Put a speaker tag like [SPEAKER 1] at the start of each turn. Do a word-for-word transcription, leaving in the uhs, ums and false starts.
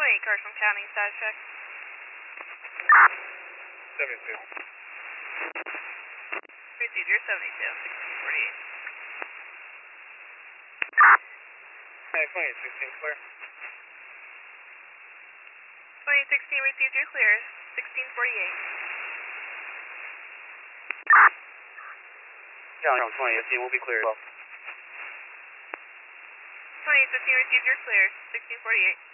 [SPEAKER 1] twenty-eight, Carson County, status check.
[SPEAKER 2] seventy-two.
[SPEAKER 1] Received your seventy-two, sixteen forty-eight.
[SPEAKER 2] Yeah, twenty-eight sixteen, clear.
[SPEAKER 1] twenty-eight sixteen, received your clear, sixteen forty-eight.
[SPEAKER 2] Yeah, twenty-eight fifteen, we'll be clear as well.
[SPEAKER 1] twenty-eight fifteen, received your clear, sixteen forty-eight.